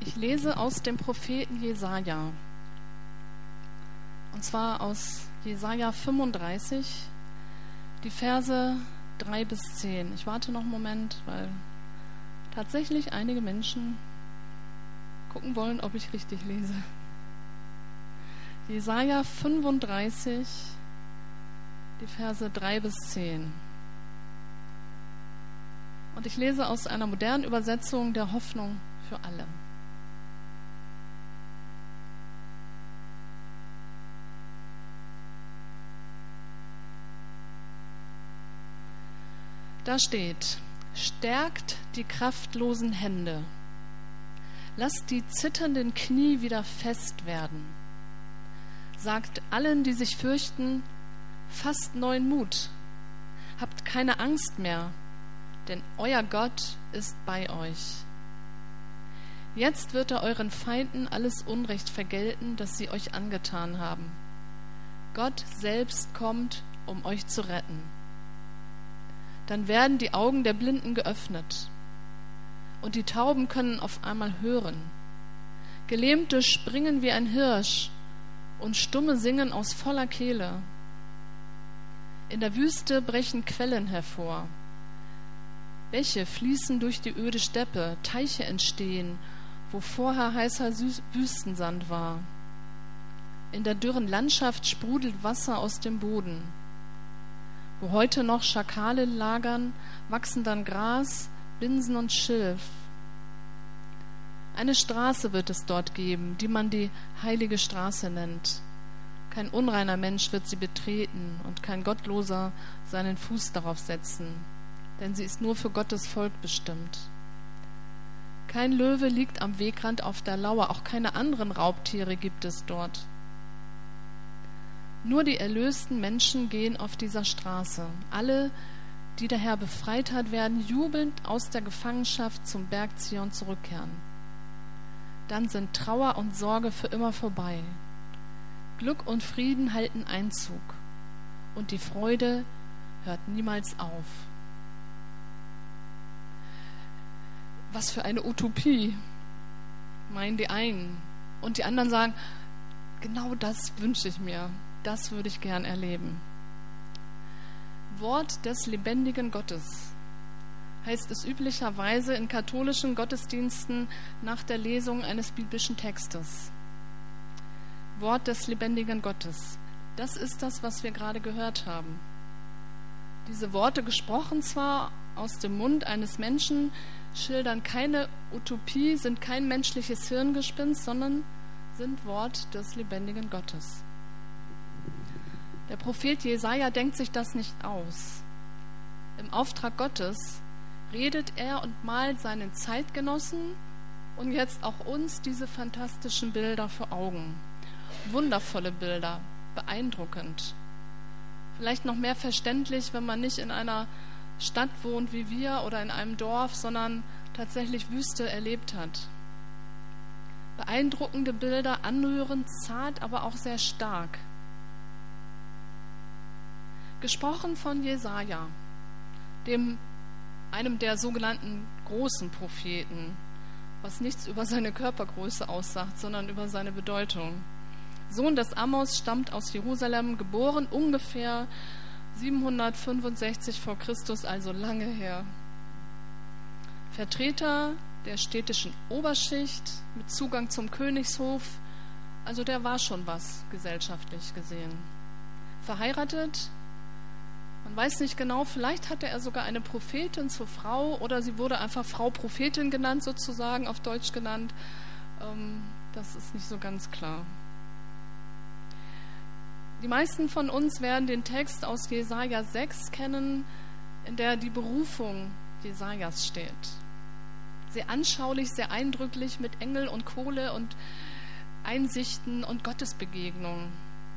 Ich lese aus dem Propheten Jesaja. Und zwar aus Jesaja 35, die Verse 3 bis 10. Ich warte noch einen Moment, weil tatsächlich einige Menschen gucken wollen, ob ich richtig lese. Jesaja 35, die Verse 3 bis 10. Und ich lese aus einer modernen Übersetzung der Hoffnung für alle. Da steht: Stärkt die kraftlosen Hände, lasst die zitternden Knie wieder fest werden. Sagt allen, die sich fürchten, fasst neuen Mut. Habt keine Angst mehr, denn euer Gott ist bei euch. Jetzt wird er euren Feinden alles Unrecht vergelten, das sie euch angetan haben. Gott selbst kommt, um euch zu retten. Dann werden die Augen der Blinden geöffnet und die Tauben können auf einmal hören. Gelähmte springen wie ein Hirsch und Stumme singen aus voller Kehle. In der Wüste brechen Quellen hervor. Bäche fließen durch die öde Steppe, Teiche entstehen, wo vorher heißer Wüstensand war. In der dürren Landschaft sprudelt Wasser aus dem Boden. Wo heute noch Schakale lagern, wachsen dann Gras, Binsen und Schilf. Eine Straße wird es dort geben, die man die heilige Straße nennt. Kein unreiner Mensch wird sie betreten und kein Gottloser seinen Fuß darauf setzen, denn sie ist nur für Gottes Volk bestimmt. Kein Löwe liegt am Wegrand auf der Lauer, auch keine anderen Raubtiere gibt es dort. Nur die erlösten Menschen gehen auf dieser Straße. Alle, die der Herr befreit hat, werden jubelnd aus der Gefangenschaft zum Berg Zion zurückkehren. Dann sind Trauer und Sorge für immer vorbei. Glück und Frieden halten Einzug und die Freude hört niemals auf. Was für eine Utopie, meinen die einen. Und die anderen sagen, genau das wünsche ich mir. Das würde ich gern erleben. Wort des lebendigen Gottes heißt es üblicherweise in katholischen Gottesdiensten nach der Lesung eines biblischen Textes. Wort des lebendigen Gottes. Das ist das, was wir gerade gehört haben. Diese Worte, gesprochen zwar aus dem Mund eines Menschen, schildern keine Utopie, sind kein menschliches Hirngespinst, sondern sind Wort des lebendigen Gottes. Der Prophet Jesaja denkt sich das nicht aus. Im Auftrag Gottes redet er und malt seinen Zeitgenossen und jetzt auch uns diese fantastischen Bilder vor Augen. Wundervolle Bilder, beeindruckend. Vielleicht noch mehr verständlich, wenn man nicht in einer Stadt wohnt wie wir oder in einem Dorf, sondern tatsächlich Wüste erlebt hat. Beeindruckende Bilder, anrührend, zart, aber auch sehr stark. Gesprochen von Jesaja, einem der sogenannten großen Propheten, was nichts über seine Körpergröße aussagt, sondern über seine Bedeutung. Sohn des Amos, stammt aus Jerusalem, geboren ungefähr 765 vor Christus, also lange her. Vertreter der städtischen Oberschicht mit Zugang zum Königshof, also der war schon was gesellschaftlich gesehen. Verheiratet, man weiß nicht genau, vielleicht hatte er sogar eine Prophetin zur Frau oder sie wurde einfach Frau Prophetin genannt, sozusagen auf Deutsch genannt. Das ist nicht so ganz klar. Die meisten von uns werden den Text aus Jesaja 6 kennen, in der die Berufung Jesajas steht. Sehr anschaulich, sehr eindrücklich mit Engel und Kohle und Einsichten und Gottesbegegnungen.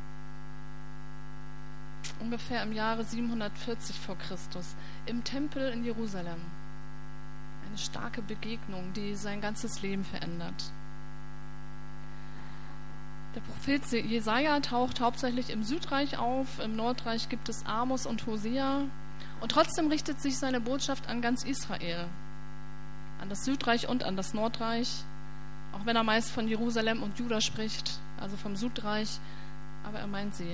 Ungefähr im Jahre 740 vor Christus im Tempel in Jerusalem. Eine starke Begegnung, die sein ganzes Leben verändert. Der Prophet Jesaja taucht hauptsächlich im Südreich auf, im Nordreich gibt es Amos und Hosea und trotzdem richtet sich seine Botschaft an ganz Israel, an das Südreich und an das Nordreich. Auch wenn er meist von Jerusalem und Juda spricht, also vom Südreich, aber er meint sie.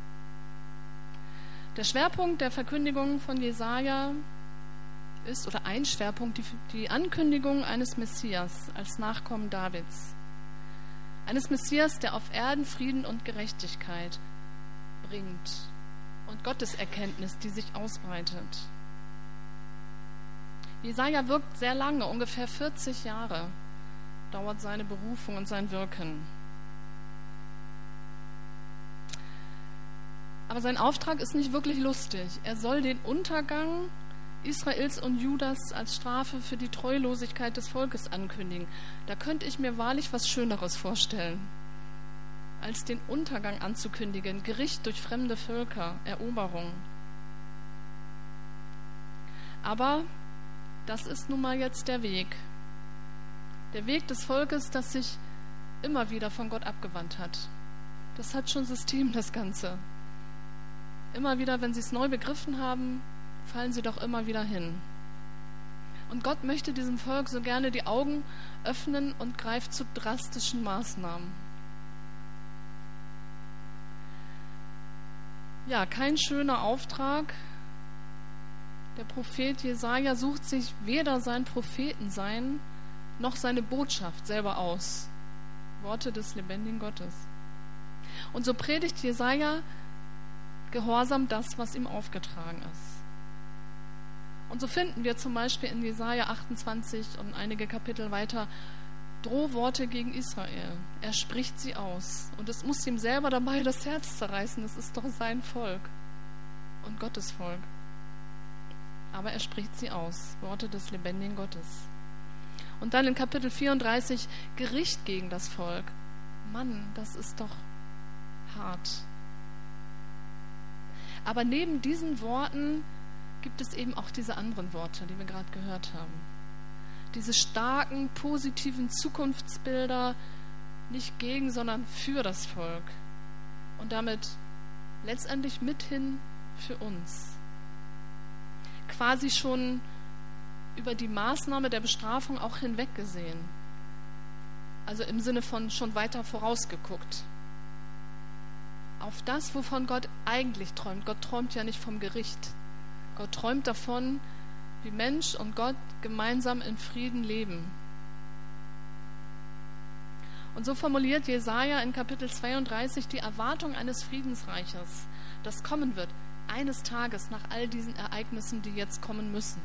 Der Schwerpunkt der Verkündigung von Jesaja ist, oder ein Schwerpunkt, die Ankündigung eines Messias als Nachkommen Davids. Eines Messias, der auf Erden Frieden und Gerechtigkeit bringt und Gotteserkenntnis, die sich ausbreitet. Jesaja wirkt sehr lange, ungefähr 40 Jahre dauert seine Berufung und sein Wirken. Aber sein Auftrag ist nicht wirklich lustig. Er soll den Untergang Israels und Judas als Strafe für die Treulosigkeit des Volkes ankündigen. Da könnte ich mir wahrlich was Schöneres vorstellen, als den Untergang anzukündigen, Gericht durch fremde Völker, Eroberung. Aber das ist nun mal jetzt der Weg. Der Weg des Volkes, das sich immer wieder von Gott abgewandt hat. Das hat schon System, das Ganze. Immer wieder, wenn sie es neu begriffen haben, fallen sie doch immer wieder hin. Und Gott möchte diesem Volk so gerne die Augen öffnen und greift zu drastischen Maßnahmen. Ja, kein schöner Auftrag. Der Prophet Jesaja sucht sich weder sein Prophetensein noch seine Botschaft selber aus. Worte des lebendigen Gottes. Und so predigt Jesaja gehorsam das, was ihm aufgetragen ist. Und so finden wir zum Beispiel in Jesaja 28 und einige Kapitel weiter Drohworte gegen Israel. Er spricht sie aus. Und es muss ihm selber dabei das Herz zerreißen. Es ist doch sein Volk und Gottes Volk. Aber er spricht sie aus. Worte des lebendigen Gottes. Und dann in Kapitel 34 Gericht gegen das Volk. Mann, das ist doch hart. Aber neben diesen Worten gibt es eben auch diese anderen Worte, die wir gerade gehört haben. Diese starken, positiven Zukunftsbilder, nicht gegen, sondern für das Volk. Und damit letztendlich mithin für uns. Quasi schon über die Maßnahme der Bestrafung auch hinweggesehen. Also im Sinne von schon weiter vorausgeguckt. Auf das, wovon Gott eigentlich träumt. Gott träumt ja nicht vom Gericht. Gott träumt davon, wie Mensch und Gott gemeinsam in Frieden leben. Und so formuliert Jesaja in Kapitel 32 die Erwartung eines Friedensreiches, das kommen wird, eines Tages nach all diesen Ereignissen, die jetzt kommen müssen.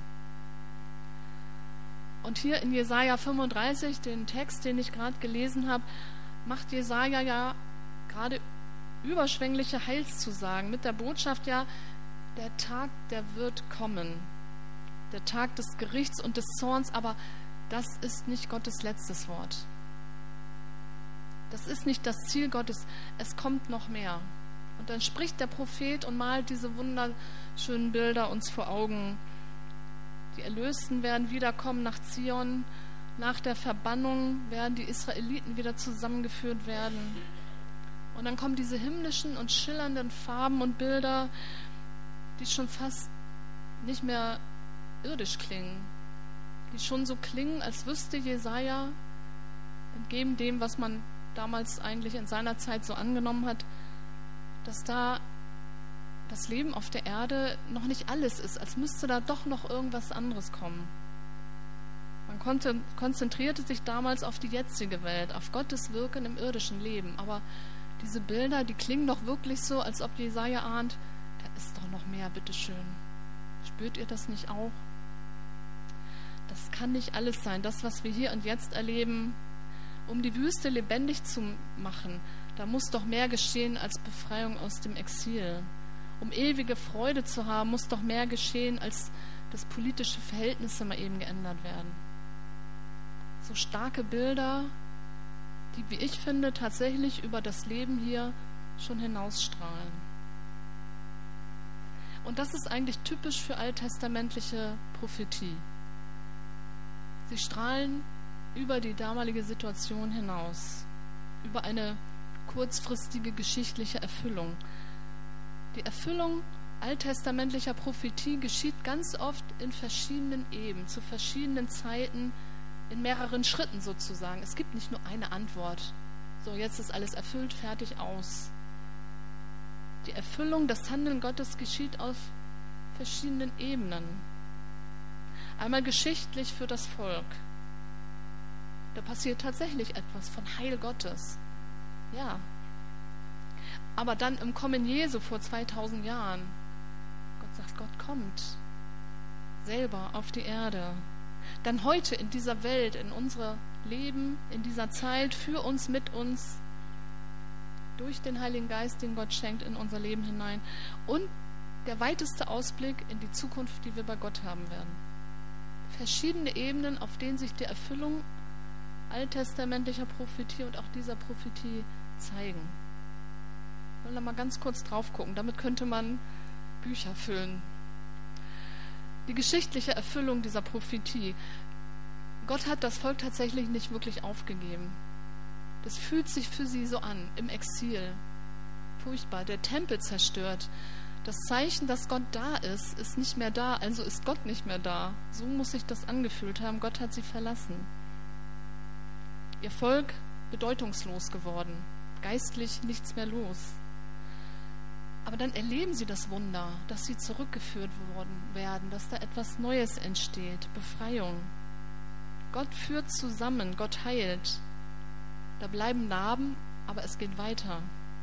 Und hier in Jesaja 35, den Text, den ich gerade gelesen habe, macht Jesaja ja gerade überschwängliche Heilszusagen mit der Botschaft, ja, der Tag, der wird kommen. Der Tag des Gerichts und des Zorns, aber das ist nicht Gottes letztes Wort. Das ist nicht das Ziel Gottes, es kommt noch mehr. Und dann spricht der Prophet und malt diese wunderschönen Bilder uns vor Augen. Die Erlösten werden wiederkommen nach Zion. Nach der Verbannung werden die Israeliten wieder zusammengeführt werden. Und dann kommen diese himmlischen und schillernden Farben und Bilder, die schon fast nicht mehr irdisch klingen. Die schon so klingen, als wüsste Jesaja, entgegen dem, was man damals eigentlich in seiner Zeit so angenommen hat, dass da das Leben auf der Erde noch nicht alles ist, als müsste da doch noch irgendwas anderes kommen. Man konzentrierte sich damals auf die jetzige Welt, auf Gottes Wirken im irdischen Leben. Aber diese Bilder, die klingen doch wirklich so, als ob Jesaja ahnt, da ist doch noch mehr, bitteschön. Spürt ihr das nicht auch? Das kann nicht alles sein. Das, was wir hier und jetzt erleben, um die Wüste lebendig zu machen, da muss doch mehr geschehen als Befreiung aus dem Exil. Um ewige Freude zu haben, muss doch mehr geschehen, als dass politische Verhältnisse mal eben geändert werden. So starke Bilder, die, wie ich finde, tatsächlich über das Leben hier schon hinausstrahlen. Und das ist eigentlich typisch für alttestamentliche Prophetie. Sie strahlen über die damalige Situation hinaus, über eine kurzfristige geschichtliche Erfüllung. Die Erfüllung alttestamentlicher Prophetie geschieht ganz oft in verschiedenen Eben, zu verschiedenen Zeiten in mehreren Schritten sozusagen. Es gibt nicht nur eine Antwort. So, jetzt ist alles erfüllt, fertig, aus. Die Erfüllung, das Handeln Gottes geschieht auf verschiedenen Ebenen. Einmal geschichtlich für das Volk. Da passiert tatsächlich etwas von Heil Gottes. Ja. Aber dann im Kommen Jesu vor 2000 Jahren. Gott sagt, Gott kommt selber auf die Erde. Dann heute in dieser Welt, in unser Leben, in dieser Zeit, für uns, mit uns, durch den Heiligen Geist, den Gott schenkt, in unser Leben hinein. Und der weiteste Ausblick in die Zukunft, die wir bei Gott haben werden. Verschiedene Ebenen, auf denen sich die Erfüllung alttestamentlicher Prophetie und auch dieser Prophetie zeigen. Ich will da mal ganz kurz drauf gucken. Damit könnte man Bücher füllen. Die geschichtliche Erfüllung dieser Prophetie. Gott hat das Volk tatsächlich nicht wirklich aufgegeben. Das fühlt sich für sie so an, im Exil. Furchtbar. Der Tempel zerstört. Das Zeichen, dass Gott da ist, ist nicht mehr da, also ist Gott nicht mehr da. So muss sich das angefühlt haben. Gott hat sie verlassen. Ihr Volk bedeutungslos geworden. Geistlich nichts mehr los. Aber dann erleben sie das Wunder, dass sie zurückgeführt werden, dass da etwas Neues entsteht, Befreiung. Gott führt zusammen, Gott heilt. Da bleiben Narben, aber es geht weiter.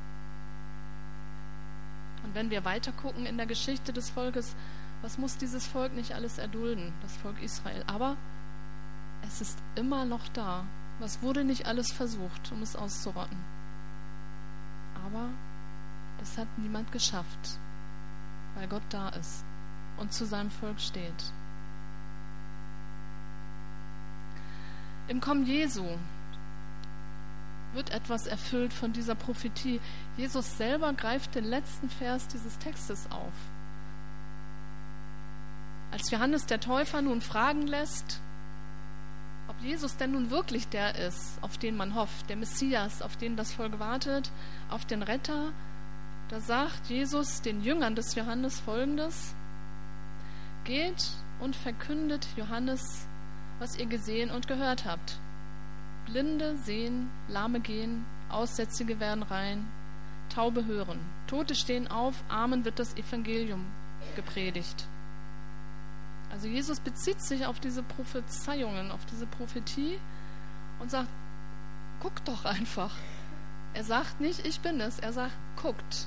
Und wenn wir weiter gucken in der Geschichte des Volkes, was muss dieses Volk nicht alles erdulden, das Volk Israel? Aber es ist immer noch da. Was wurde nicht alles versucht, um es auszurotten? Aber das hat niemand geschafft, weil Gott da ist und zu seinem Volk steht. Im Kommen Jesu wird etwas erfüllt von dieser Prophetie. Jesus selber greift den letzten Vers dieses Textes auf. Als Johannes der Täufer nun fragen lässt, ob Jesus denn nun wirklich der ist, auf den man hofft, der Messias, auf den das Volk wartet, auf den Retter, da sagt Jesus den Jüngern des Johannes Folgendes: Geht und verkündet Johannes, was ihr gesehen und gehört habt. Blinde sehen, Lahme gehen, Aussätzige werden rein, Taube hören, Tote stehen auf, Armen wird das Evangelium gepredigt. Also Jesus bezieht sich auf diese Prophezeiungen, auf diese Prophetie und sagt, guckt doch einfach. Er sagt nicht, ich bin es, er sagt, guckt.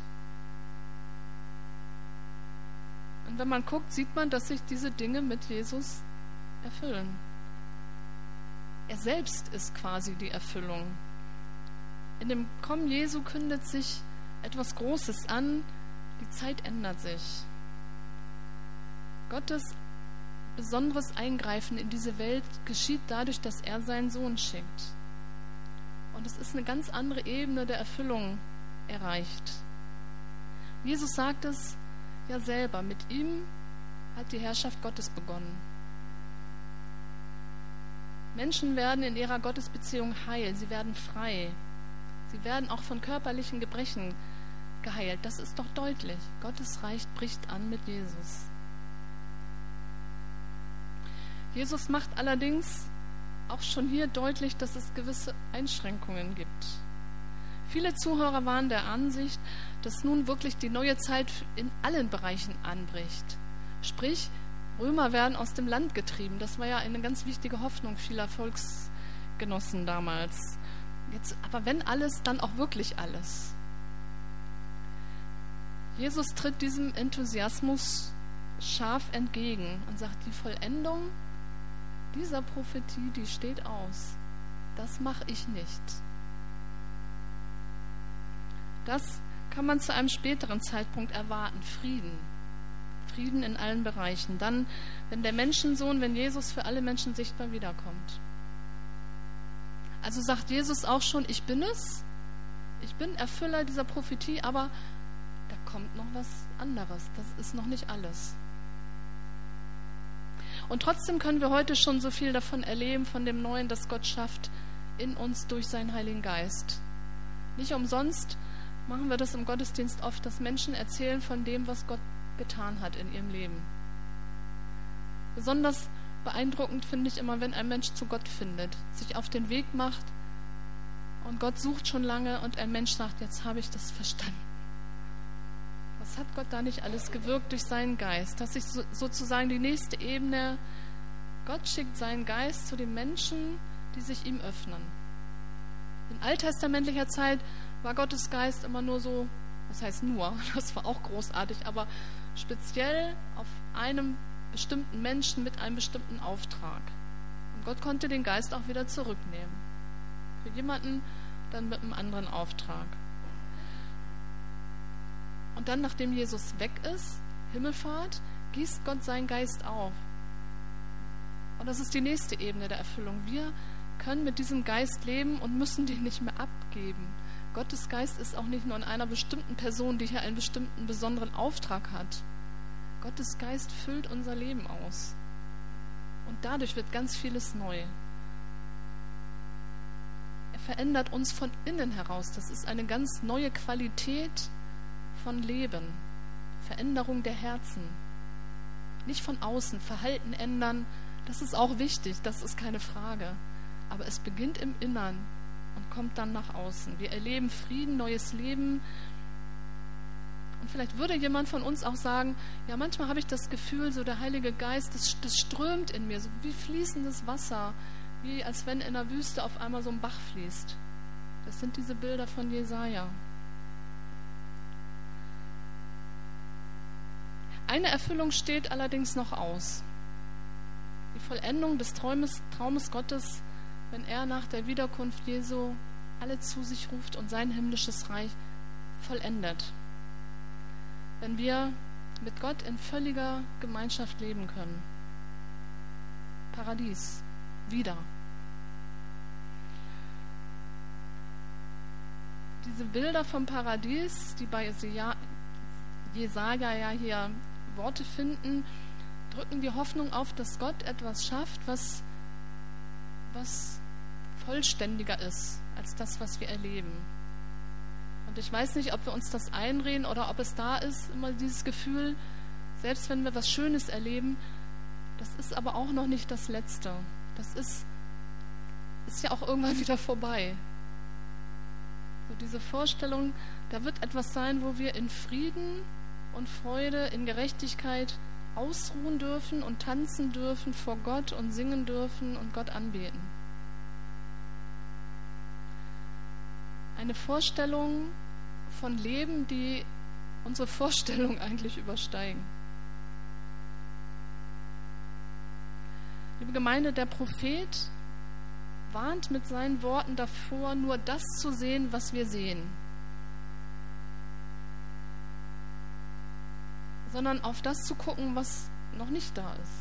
Und wenn man guckt, sieht man, dass sich diese Dinge mit Jesus erfüllen. Er selbst ist quasi die Erfüllung. In dem Kommen Jesu kündet sich etwas Großes an, die Zeit ändert sich. Gottes besonderes Eingreifen in diese Welt geschieht dadurch, dass er seinen Sohn schickt. Und es ist eine ganz andere Ebene der Erfüllung erreicht. Jesus sagt es ja selber, mit ihm hat die Herrschaft Gottes begonnen. Menschen werden in ihrer Gottesbeziehung heil, sie werden frei. Sie werden auch von körperlichen Gebrechen geheilt. Das ist doch deutlich. Gottes Reich bricht an mit Jesus. Jesus macht allerdings auch schon hier deutlich, dass es gewisse Einschränkungen gibt. Viele Zuhörer waren der Ansicht, dass nun wirklich die neue Zeit in allen Bereichen anbricht. Sprich, Römer werden aus dem Land getrieben. Das war ja eine ganz wichtige Hoffnung vieler Volksgenossen damals. Jetzt, aber wenn alles, dann auch wirklich alles. Jesus tritt diesem Enthusiasmus scharf entgegen und sagt, die Vollendung dieser Prophetie, die steht aus. Das mache ich nicht. Das kann man zu einem späteren Zeitpunkt erwarten. Frieden. Frieden in allen Bereichen. Dann, wenn der Menschensohn, wenn Jesus für alle Menschen sichtbar wiederkommt. Also sagt Jesus auch schon, ich bin es. Ich bin Erfüller dieser Prophetie, aber da kommt noch was anderes. Das ist noch nicht alles. Und trotzdem können wir heute schon so viel davon erleben, von dem Neuen, das Gott schafft in uns durch seinen Heiligen Geist. Nicht umsonst machen wir das im Gottesdienst oft, dass Menschen erzählen von dem, was Gott getan hat in ihrem Leben. Besonders beeindruckend finde ich immer, wenn ein Mensch zu Gott findet, sich auf den Weg macht und Gott sucht schon lange und ein Mensch sagt, jetzt habe ich das verstanden. Was hat Gott da nicht alles gewirkt durch seinen Geist? Das ist sozusagen die nächste Ebene. Gott schickt seinen Geist zu den Menschen, die sich ihm öffnen. In alttestamentlicher Zeit war Gottes Geist immer nur so, das heißt nur, das war auch großartig, aber speziell auf einem bestimmten Menschen mit einem bestimmten Auftrag. Und Gott konnte den Geist auch wieder zurücknehmen. Für jemanden dann mit einem anderen Auftrag. Und dann, nachdem Jesus weg ist, Himmelfahrt, gießt Gott seinen Geist auf. Und das ist die nächste Ebene der Erfüllung. Wir können mit diesem Geist leben und müssen den nicht mehr abgeben. Gottes Geist ist auch nicht nur in einer bestimmten Person, die hier einen bestimmten besonderen Auftrag hat. Gottes Geist füllt unser Leben aus. Und dadurch wird ganz vieles neu. Er verändert uns von innen heraus. Das ist eine ganz neue Qualität von Leben. Veränderung der Herzen. Nicht von außen, Verhalten ändern. Das ist auch wichtig, das ist keine Frage. Aber es beginnt im Innern und kommt dann nach außen. Wir erleben Frieden, neues Leben. Und vielleicht würde jemand von uns auch sagen, ja, manchmal habe ich das Gefühl, so der Heilige Geist, das strömt in mir, so wie fließendes Wasser, wie als wenn in der Wüste auf einmal so ein Bach fließt. Das sind diese Bilder von Jesaja. Eine Erfüllung steht allerdings noch aus. Die Vollendung des Traumes Gottes, wenn er nach der Wiederkunft Jesu alle zu sich ruft und sein himmlisches Reich vollendet. Wenn wir mit Gott in völliger Gemeinschaft leben können. Paradies, wieder. Diese Bilder vom Paradies, die bei Jesaja ja hier Worte finden, drücken die Hoffnung auf, dass Gott etwas schafft, was vollständiger ist als das, was wir erleben. Und ich weiß nicht, ob wir uns das einreden oder ob es da ist, immer dieses Gefühl, selbst wenn wir was Schönes erleben, das ist aber auch noch nicht das Letzte. Das ist ja auch irgendwann wieder vorbei. So diese Vorstellung, da wird etwas sein, wo wir in Frieden und Freude, in Gerechtigkeit ausruhen dürfen und tanzen dürfen vor Gott und singen dürfen und Gott anbeten. Eine Vorstellung von Leben, die unsere Vorstellung eigentlich übersteigen. Liebe Gemeinde, der Prophet warnt mit seinen Worten davor, nur das zu sehen, was wir sehen, sondern auf das zu gucken, was noch nicht da ist.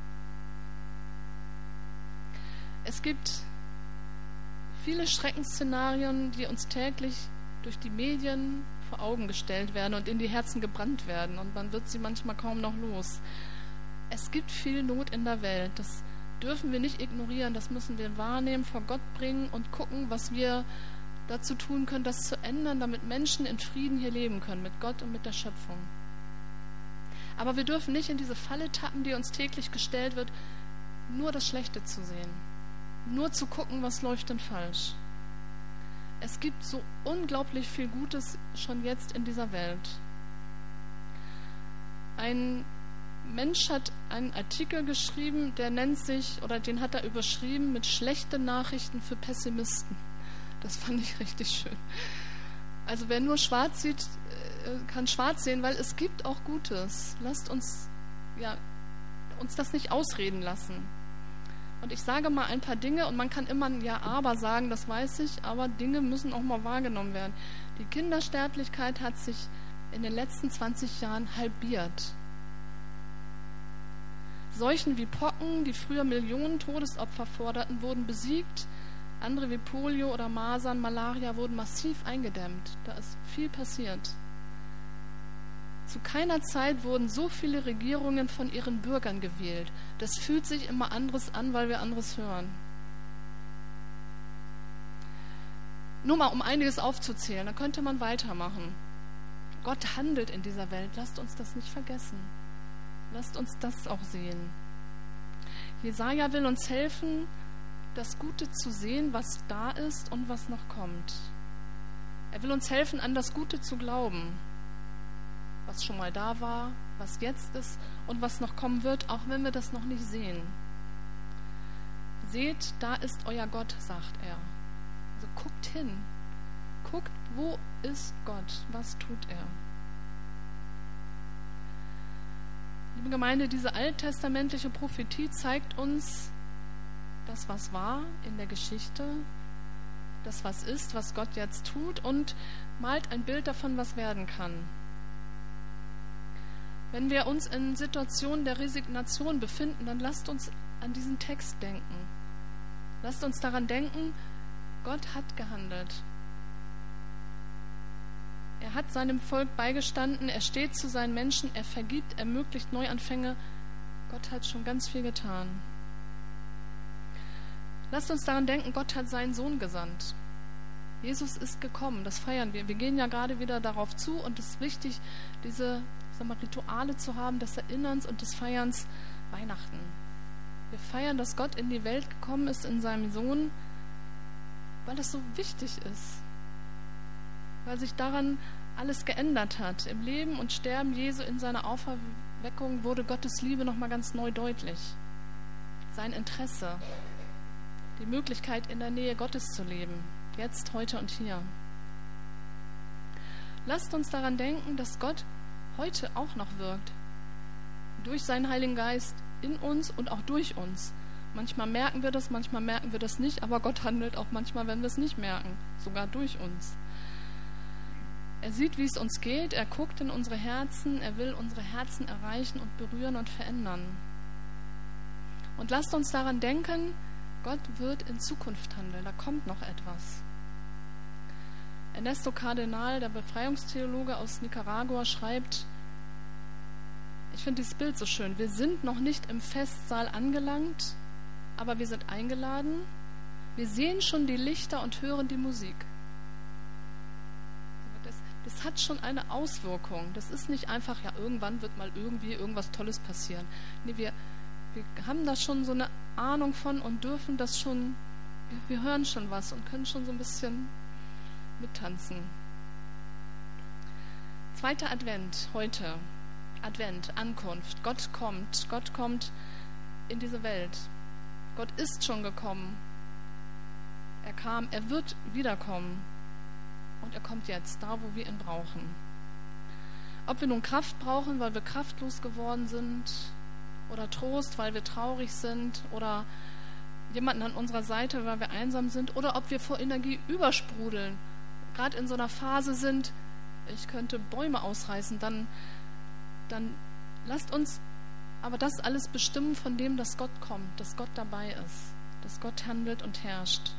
Es gibt viele Schreckensszenarien, die uns täglich durch die Medien vor Augen gestellt werden und in die Herzen gebrannt werden und man wird sie manchmal kaum noch los. Es gibt viel Not in der Welt, das dürfen wir nicht ignorieren, das müssen wir wahrnehmen, vor Gott bringen und gucken, was wir dazu tun können, das zu ändern, damit Menschen in Frieden hier leben können, mit Gott und mit der Schöpfung. Aber wir dürfen nicht in diese Falle tappen, die uns täglich gestellt wird, nur das Schlechte zu sehen, nur zu gucken, was läuft denn falsch. Es gibt so unglaublich viel Gutes schon jetzt in dieser Welt. Ein Mensch hat einen Artikel geschrieben, der nennt sich, oder den hat er überschrieben mit schlechte Nachrichten für Pessimisten. Das fand ich richtig schön. Also wer nur schwarz sieht, kann schwarz sehen, weil es gibt auch Gutes. Lasst uns das nicht ausreden lassen. Und ich sage mal ein paar Dinge und man kann immer ein Ja, aber sagen, das weiß ich, aber Dinge müssen auch mal wahrgenommen werden. Die Kindersterblichkeit hat sich in den letzten 20 Jahren halbiert. Seuchen wie Pocken, die früher Millionen Todesopfer forderten, wurden besiegt. Andere wie Polio oder Masern, Malaria wurden massiv eingedämmt. Da ist viel passiert. Zu keiner Zeit wurden so viele Regierungen von ihren Bürgern gewählt. Das fühlt sich immer anderes an, weil wir anderes hören. Nur mal, um einiges aufzuzählen, da könnte man weitermachen. Gott handelt in dieser Welt. Lasst uns das nicht vergessen. Lasst uns das auch sehen. Jesaja will uns helfen, das Gute zu sehen, was da ist und was noch kommt. Er will uns helfen, an das Gute zu glauben, was schon mal da war, was jetzt ist und was noch kommen wird, auch wenn wir das noch nicht sehen. Seht, da ist euer Gott, sagt er. Also guckt hin. Guckt, wo ist Gott? Was tut er? Liebe Gemeinde, diese alttestamentliche Prophetie zeigt uns das, was war in der Geschichte, das, was ist, was Gott jetzt tut und malt ein Bild davon, was werden kann. Wenn wir uns in Situationen der Resignation befinden, dann lasst uns an diesen Text denken. Lasst uns daran denken, Gott hat gehandelt. Er hat seinem Volk beigestanden, er steht zu seinen Menschen, er vergibt, ermöglicht Neuanfänge. Gott hat schon ganz viel getan. Lasst uns daran denken, Gott hat seinen Sohn gesandt. Jesus ist gekommen, das feiern wir. Wir gehen ja gerade wieder darauf zu und es ist wichtig, diese Rituale zu haben, des Erinnerns und des Feierns Weihnachten. Wir feiern, dass Gott in die Welt gekommen ist in seinem Sohn, weil das so wichtig ist. Weil sich daran alles geändert hat. Im Leben und Sterben Jesu, in seiner Auferweckung wurde Gottes Liebe nochmal ganz neu deutlich. Sein Interesse, die Möglichkeit, in der Nähe Gottes zu leben, jetzt, heute und hier. Lasst uns daran denken, dass Gott heute auch noch wirkt. Durch seinen Heiligen Geist in uns und auch durch uns. Manchmal merken wir das, manchmal merken wir das nicht, aber Gott handelt auch manchmal, wenn wir es nicht merken, sogar durch uns. Er sieht, wie es uns geht, er guckt in unsere Herzen, er will unsere Herzen erreichen und berühren und verändern. Und lasst uns daran denken, Gott wird in Zukunft handeln, da kommt noch etwas. Ernesto Cardenal, der Befreiungstheologe aus Nicaragua, schreibt, ich finde dieses Bild so schön, wir sind noch nicht im Festsaal angelangt, aber wir sind eingeladen, wir sehen schon die Lichter und hören die Musik. Das hat schon eine Auswirkung. Das ist nicht einfach, ja, irgendwann wird mal irgendwie irgendwas Tolles passieren. Nee, wir haben da schon so eine Ahnung von und dürfen das schon, wir hören schon was und können schon so ein bisschen mittanzen. Zweiter Advent, heute. Advent, Ankunft. Gott kommt in diese Welt. Gott ist schon gekommen. Er kam, er wird wiederkommen. Und er kommt jetzt, da wo wir ihn brauchen. Ob wir nun Kraft brauchen, weil wir kraftlos geworden sind, oder Trost, weil wir traurig sind, oder jemanden an unserer Seite, weil wir einsam sind, oder ob wir vor Energie übersprudeln, gerade in so einer Phase sind, ich könnte Bäume ausreißen, dann lasst uns aber das alles bestimmen von dem, dass Gott kommt, dass Gott dabei ist, dass Gott handelt und herrscht.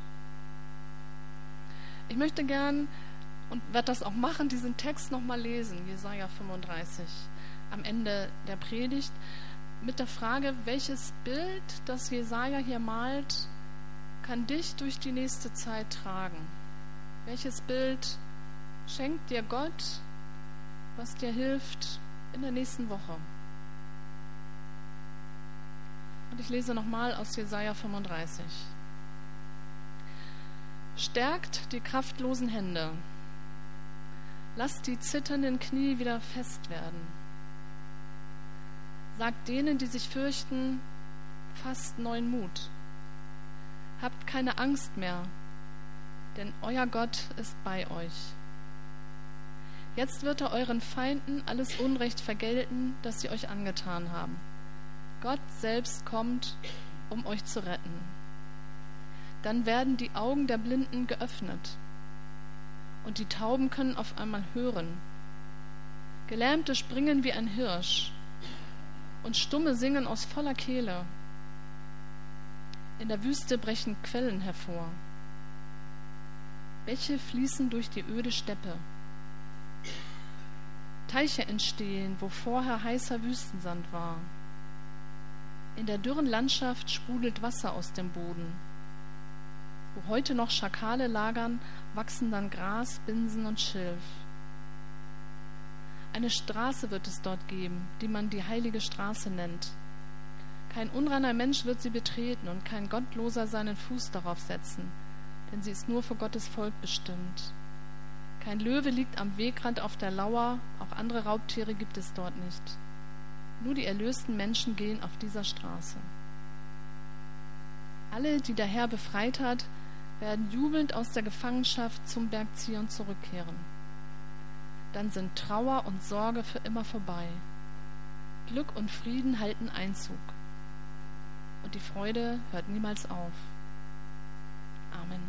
Ich möchte gern und werde das auch machen, diesen Text nochmal lesen, Jesaja 35, am Ende der Predigt, mit der Frage, welches Bild, das Jesaja hier malt, kann dich durch die nächste Zeit tragen? Welches Bild schenkt dir Gott, was dir hilft in der nächsten Woche? Und ich lese nochmal aus Jesaja 35. Stärkt die kraftlosen Hände. Lasst die zitternden Knie wieder fest werden. Sagt denen, die sich fürchten, fasst neuen Mut. Habt keine Angst mehr, denn euer Gott ist bei euch. Jetzt wird er euren Feinden alles Unrecht vergelten, das sie euch angetan haben. Gott selbst kommt, um euch zu retten. Dann werden die Augen der Blinden geöffnet und die Tauben können auf einmal hören. Gelähmte springen wie ein Hirsch und Stumme singen aus voller Kehle. In der Wüste brechen Quellen hervor. Bäche fließen durch die öde Steppe. Teiche entstehen, wo vorher heißer Wüstensand war. In der dürren Landschaft sprudelt Wasser aus dem Boden. Wo heute noch Schakale lagern, wachsen dann Gras, Binsen und Schilf. Eine Straße wird es dort geben, die man die heilige Straße nennt. Kein unreiner Mensch wird sie betreten und kein Gottloser seinen Fuß darauf setzen, denn sie ist nur für Gottes Volk bestimmt. Kein Löwe liegt am Wegrand auf der Lauer, auch andere Raubtiere gibt es dort nicht. Nur die erlösten Menschen gehen auf dieser Straße. Alle, die der Herr befreit hat, werden jubelnd aus der Gefangenschaft zum Berg Zion zurückkehren. Dann sind Trauer und Sorge für immer vorbei. Glück und Frieden halten Einzug. Und die Freude hört niemals auf. Amen.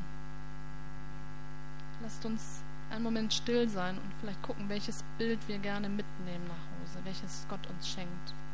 Lasst uns einen Moment still sein und vielleicht gucken, welches Bild wir gerne mitnehmen nach Hause, welches Gott uns schenkt.